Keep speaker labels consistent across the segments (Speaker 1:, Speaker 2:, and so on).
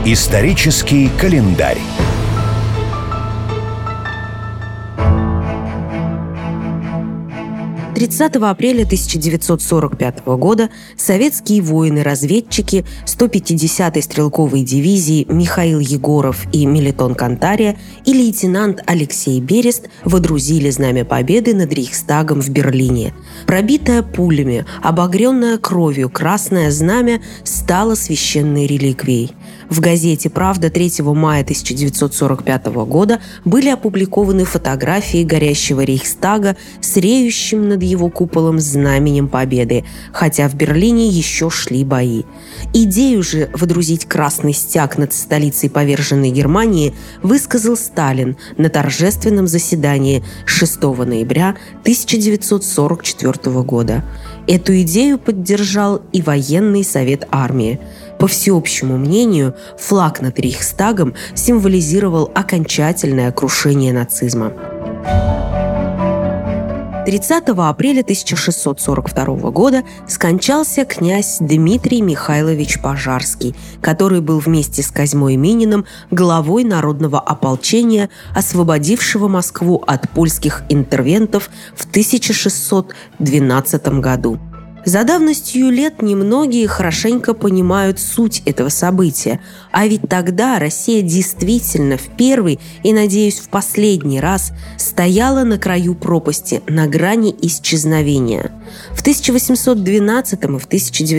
Speaker 1: Исторический календарь.
Speaker 2: 30 апреля 1945 года советские воины-разведчики 150-й стрелковой дивизии Михаил Егоров и Мелитон Кантария и лейтенант Алексей Берест водрузили Знамя Победы над Рейхстагом в Берлине. Пробитое пулями, обогренное кровью Красное Знамя стало священной реликвией. В газете «Правда» 3 мая 1945 года были опубликованы фотографии горящего Рейхстага с реющим над его куполом знаменем Победы, хотя в Берлине еще шли бои. Идею же водрузить красный стяг над столицей поверженной Германии высказал Сталин на торжественном заседании 6 ноября 1944 года. Эту идею поддержал и военный совет армии. По всеобщему мнению, флаг над Рейхстагом символизировал окончательное крушение нацизма. 30 апреля 1642 года скончался князь Дмитрий Михайлович Пожарский, который был вместе с Козьмой Мининым главой народного ополчения, освободившего Москву от польских интервентов в 1612 году. За давностью лет немногие хорошенько понимают суть этого события, а ведь тогда Россия действительно в первый и, надеюсь, в последний раз стояла на краю пропасти, на грани исчезновения. В 1812 и в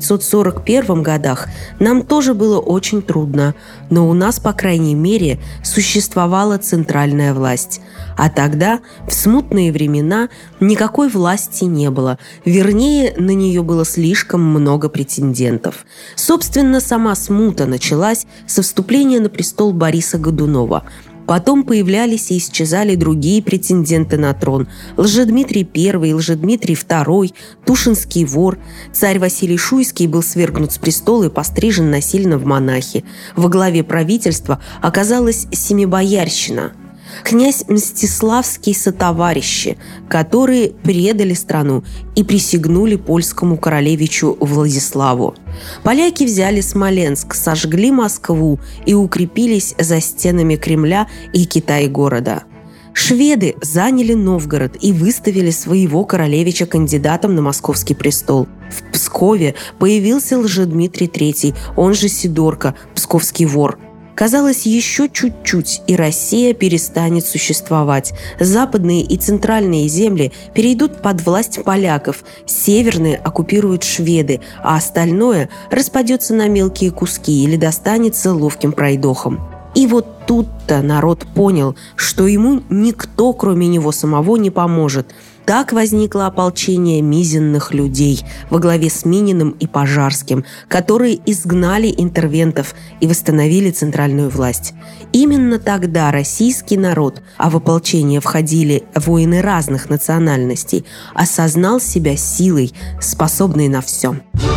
Speaker 2: 1941 годах нам тоже было очень трудно, но у нас, по крайней мере, существовала центральная власть. А тогда, в смутные времена, никакой власти не было, вернее, на нее было слишком много претендентов. Собственно, сама смута началась со вступления на престол Бориса Годунова. Потом появлялись и исчезали другие претенденты на трон. Лжедмитрий I, Лжедмитрий II, Тушинский вор. Царь Василий Шуйский был свергнут с престола и пострижен насильно в монахи. Во главе правительства оказалась семибоярщина. Князь Мстиславский сотоварищи, которые предали страну и присягнули польскому королевичу Владиславу. Поляки взяли Смоленск, сожгли Москву и укрепились за стенами Кремля и Китай-города. Шведы заняли Новгород и выставили своего королевича кандидатом на московский престол. В Пскове появился Лжедмитрий III, он же Сидорко, псковский вор. Казалось, еще чуть-чуть, и Россия перестанет существовать. Западные и центральные земли перейдут под власть поляков, северные оккупируют шведы, а остальное распадется на мелкие куски или достанется ловким пройдохам. И вот тут-то народ понял, что ему никто, кроме него самого, не поможет. Так возникло ополчение мизинных людей во главе с Мининым и Пожарским, которые изгнали интервентов и восстановили центральную власть. Именно тогда российский народ, а в ополчение входили воины разных национальностей, осознал себя силой, способной на все.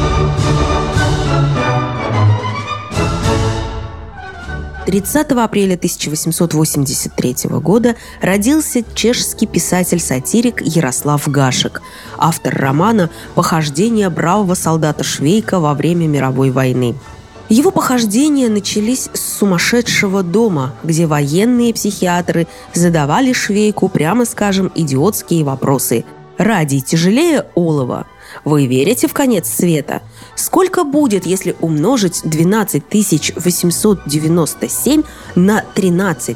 Speaker 2: 30 апреля 1883 года родился чешский писатель-сатирик Ярослав Гашек, автор романа «Похождения бравого солдата Швейка во время мировой войны». Его похождения начались с сумасшедшего дома, где военные психиатры задавали Швейку, прямо скажем, идиотские вопросы. «Радий тяжелее олова? Вы верите в конец света? Сколько будет, если умножить 12 897 на 13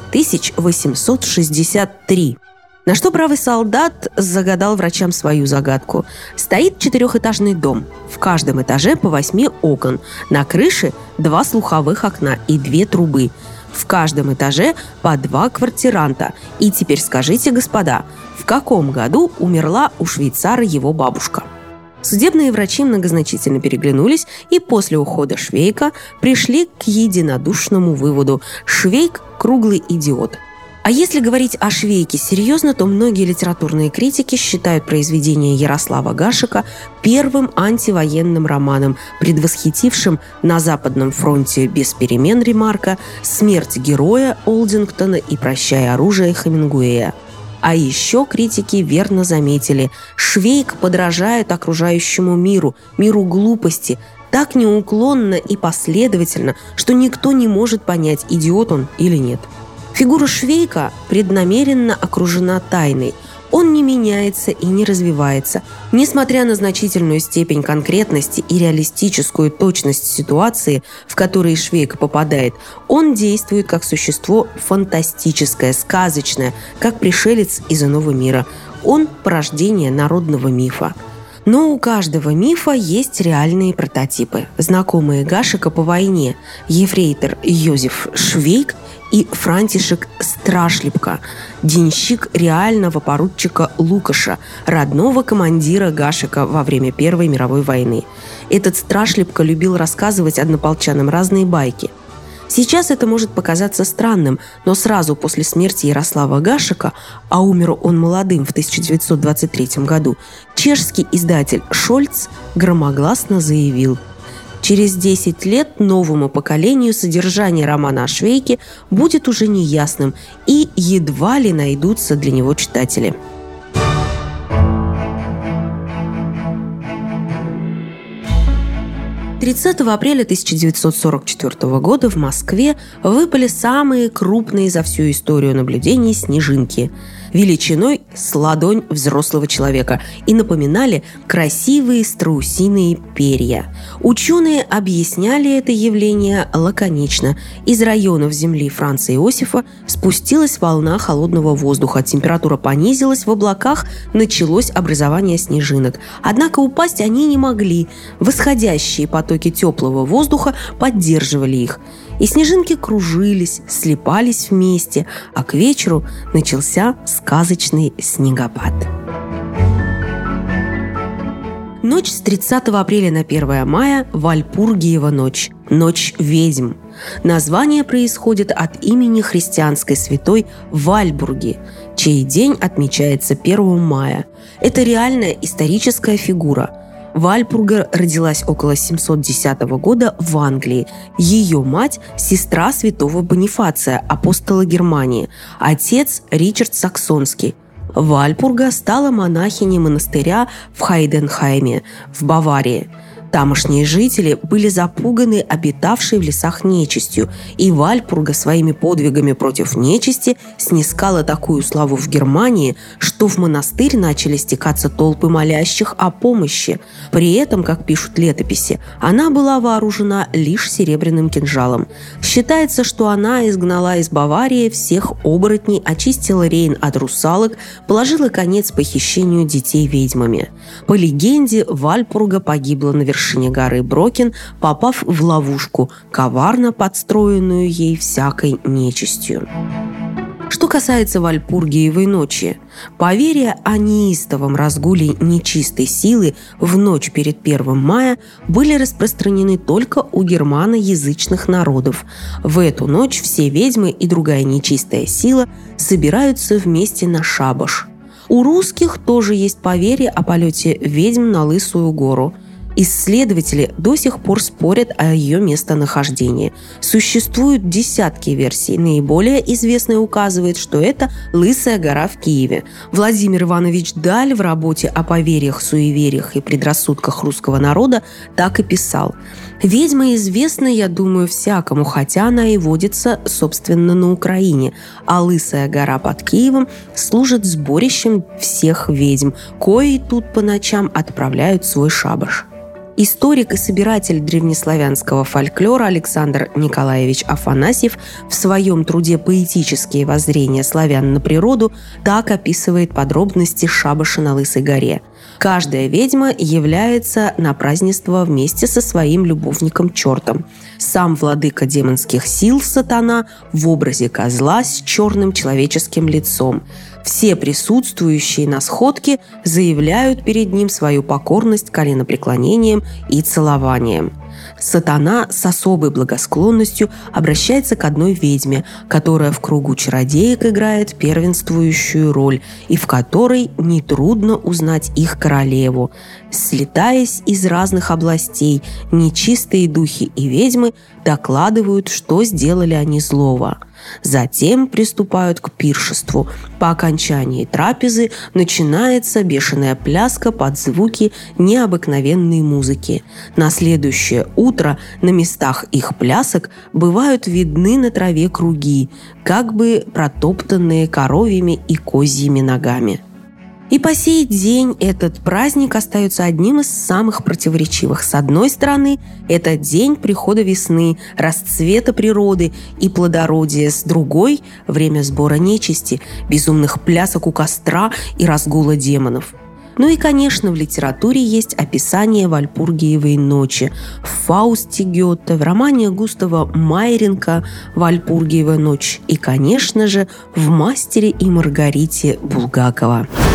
Speaker 2: 863? На что бравый солдат загадал врачам свою загадку. Стоит 4-этажный дом. В каждом этаже по 8 окон. На крыше 2 слуховых окна и 2 трубы. В каждом этаже по 2 квартиранта. И теперь скажите, господа, в каком году умерла у швейцара его бабушка? Судебные врачи многозначительно переглянулись и после ухода Швейка пришли к единодушному выводу – Швейк – круглый идиот. А если говорить о Швейке серьезно, то многие литературные критики считают произведение Ярослава Гашека первым антивоенным романом, предвосхитившим «На Западном фронте без перемен» Ремарка, «Смерть героя» Олдингтона и «Прощай оружие» Хемингуэя. А еще критики верно заметили, Швейк подражает окружающему миру, миру глупости, Так неуклонно и последовательно, что никто не может понять, идиот он или нет. Фигура Швейка преднамеренно окружена тайной. Он не меняется и не развивается. Несмотря на значительную степень конкретности и реалистическую точность ситуации, в которые Швейк попадает, он действует как существо фантастическое, сказочное, как пришелец из иного мира. Он – порождение народного мифа. Но у каждого мифа есть реальные прототипы. Знакомые Гашека по войне – ефрейтор Йозеф Швейк и Франтишек Страшлипка, денщик реального поручика Лукаша, родного командира Гашека во время Первой мировой войны. Этот Страшлипка любил рассказывать однополчанам разные байки. Сейчас это может показаться странным, но сразу после смерти Ярослава Гашека, а умер он молодым в 1923 году, чешский издатель Шольц громогласно заявил: через 10 лет новому поколению содержание романа о Швейке будет уже неясным, и едва ли найдутся для него читатели. 30 апреля 1944 года в Москве выпали самые крупные за всю историю наблюдений снежинки, величиной с ладонь взрослого человека, и напоминали красивые страусиные перья. Ученые объясняли это явление лаконично. Из районов земли Франца Иосифа спустилась волна холодного воздуха, температура понизилась, в облаках началось образование снежинок. Однако упасть они не могли. Восходящие потоки теплого воздуха поддерживали их. И снежинки кружились, слипались вместе, а к вечеру начался сказочный снегопад. Ночь с 30 апреля на 1 мая – Вальпургиева ночь, ночь ведьм. Название происходит от имени христианской святой Вальбурги, чей день отмечается 1 мая. Это реальная историческая фигура. Вальпурга родилась около 710 года в Англии. Ее мать – сестра святого Бонифация, апостола Германии. Отец – Ричард Саксонский. Вальпурга стала монахиней монастыря в Хайденхайме в Баварии. Тамошние жители были запуганы обитавшей в лесах нечистью, и Вальпурга своими подвигами против нечисти снискала такую славу в Германии, что в монастырь начали стекаться толпы молящих о помощи. При этом, как пишут летописи, она была вооружена лишь серебряным кинжалом. Считается, что она изгнала из Баварии всех оборотней, очистила Рейн от русалок, положила конец похищению детей ведьмами. По легенде, Вальпурга погибла на вершине горы Брокен, попав в ловушку, коварно подстроенную ей всякой нечистью. Что касается Вальпургиевой ночи, поверья о неистовом разгуле нечистой силы в ночь перед 1 мая были распространены только у германоязычных народов. В эту ночь все ведьмы и другая нечистая сила собираются вместе на шабаш. У русских тоже есть поверье о полете ведьм на Лысую гору. Исследователи до сих пор спорят о ее местонахождении. Существуют десятки версий. Наиболее известная указывает, что это Лысая гора в Киеве. Владимир Иванович Даль в работе о поверьях, суевериях и предрассудках русского народа так и писал: «Ведьма известна, я думаю, всякому, хотя она и водится, собственно, на Украине, а Лысая гора под Киевом служит сборищем всех ведьм, кои тут по ночам отправляют свой шабаш». Историк и собиратель древнеславянского фольклора Александр Николаевич Афанасьев в своем труде «Поэтические воззрения славян на природу» так описывает подробности шабаша на Лысой горе. Каждая ведьма является на празднество вместе со своим любовником-чертом. Сам владыка демонских сил сатана в образе козла с черным человеческим лицом. Все присутствующие на сходке заявляют перед ним свою покорность коленопреклонением и целованием. Сатана с особой благосклонностью обращается к одной ведьме, которая в кругу чародеек играет первенствующую роль и в которой нетрудно узнать их королеву. Слетаясь из разных областей, нечистые духи и ведьмы докладывают, что сделали они злого. Затем приступают к пиршеству. По окончании трапезы начинается бешеная пляска под звуки необыкновенной музыки. На следующее утро на местах их плясок бывают видны на траве круги, как бы протоптанные коровьими и козьими ногами. И по сей день этот праздник остается одним из самых противоречивых. С одной стороны, это день прихода весны, расцвета природы и плодородия. С другой – время сбора нечисти, безумных плясок у костра и разгула демонов. Ну и, конечно, в литературе есть описание Вальпургиевой ночи. В «Фаусте» Гёте, в романе Густава Майренко «Вальпургиева ночь» и, конечно же, в «Мастере и Маргарите» Булгакова.